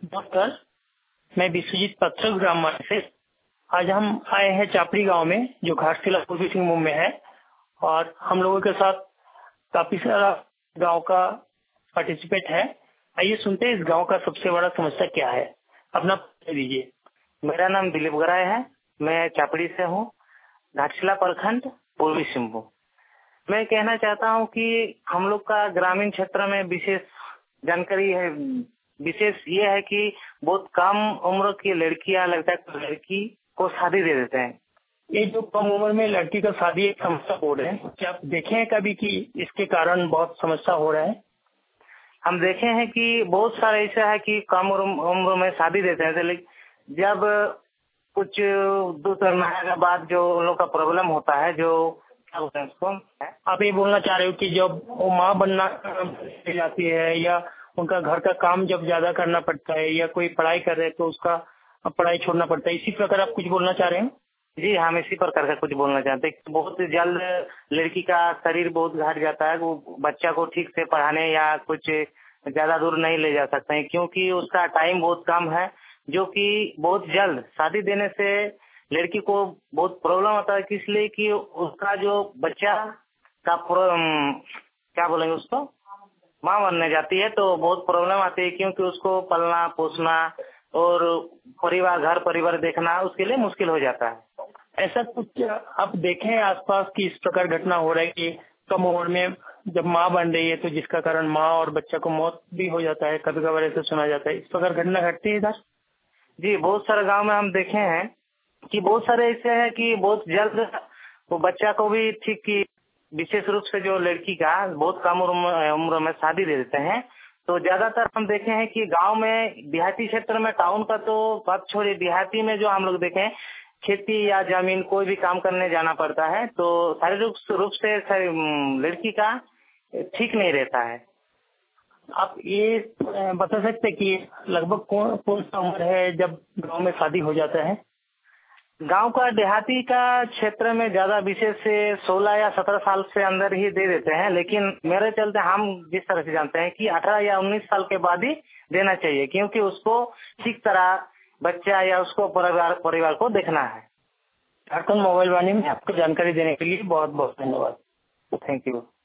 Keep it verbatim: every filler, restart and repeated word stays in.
नमस्कार, मैं विश्वजीत पत्थर ग्राम से। आज हम आए हैं चापड़ी गांव में, जो घाटशिला पूर्वी सिंहभूम में है, और हम लोगों के साथ काफी सारा गांव का पार्टिसिपेट है। आइए सुनते हैं इस गांव का सबसे बड़ा समस्या क्या है। अपना परिचय दीजिए। मेरा नाम दिलीप गराय है। मैं चापड़ी से हूँ, घाटशिला प्रखंड, पूर्वी सिंहभूम। मैं कहना चाहता हूँ कि हम लोग का ग्रामीण क्षेत्र में विशेष जानकारी है, विशेष ये है कि बहुत कम उम्र की लड़कियां लड़का लड़की को शादी दे देते हैं। ये जो कम उम्र में लड़की का शादी एक समस्या हो रहा है, क्या आप देखे हैं कभी कि इसके कारण बहुत समस्या हो रहा है? हम देखे हैं कि बहुत सारा ऐसा है कि कम उम्र में शादी देते हैं, लेकिन जब कुछ दो तीन महीने के बाद जो उन लोग का प्रॉब्लम होता है, जो क्या बोलते हैं उसको, आप ये बोलना चाह रहे हो कि जब वो माँ बनना जाती है, या उनका घर का काम जब ज्यादा करना पड़ता है, या कोई पढ़ाई कर रहे हैं तो उसका पढ़ाई छोड़ना पड़ता है, इसी प्रकार आप कुछ बोलना चाह रहे हैं? जी, हम इसी प्रकार का कुछ बोलना चाहते हैं। बहुत जल्द लड़की का शरीर बहुत घट जाता है, वो बच्चा को ठीक से पढ़ाने या कुछ ज्यादा दूर नहीं ले जा सकते हैं, क्योंकि उसका टाइम बहुत कम है। जो कि बहुत जल्द शादी देने से लड़की को बहुत प्रॉब्लम आता है, इसलिए कि उसका जो बच्चा का क्या बोलेंगे उसको, माँ बनने जाती है तो बहुत प्रॉब्लम आती है, क्योंकि उसको पलना पोसना और परिवार घर परिवार देखना उसके लिए मुश्किल हो जाता है। ऐसा कुछ आप देखें आसपास की इस प्रकार घटना हो रहा है कि कम उम्र में जब माँ बन रही है तो जिसका कारण माँ और बच्चा को मौत भी हो जाता है, कभी कभार ऐसा सुना जाता है, इस प्रकार घटना घटती है इधर? जी, बहुत सारे गांव में हम देखे हैं कि बहुत सारे ऐसे हैं कि बहुत जल्द वो बच्चा को भी ठीक की, विशेष रूप से जो लड़की का बहुत कम उम्र में शादी दे देते हैं। तो ज्यादातर हम देखे हैं कि गांव में, देहाती क्षेत्र में, टाउन का तो बात छोड़िए, देहाती में जो हम लोग देखे हैं, खेती या जमीन कोई भी काम करने जाना पड़ता है तो शारीरिक रूप से लड़की का ठीक नहीं रहता है। आप ये बता सकते कि लगभग कौन कौन सा उम्र है जब गांव में शादी हो जाता है? गांव का देहाती का क्षेत्र में ज्यादा विशेष से सोलह या सत्रह साल से अंदर ही दे देते हैं, लेकिन मेरे चलते हम जिस तरह से जानते हैं कि अठारह या उन्नीस साल के बाद ही देना चाहिए, क्योंकि उसको ठीक तरह बच्चा या उसको परिवार परिवार को देखना है। झारखंड मोबाइल वाणी में आपको जानकारी देने के लिए बहुत बहुत धन्यवाद। Thank you.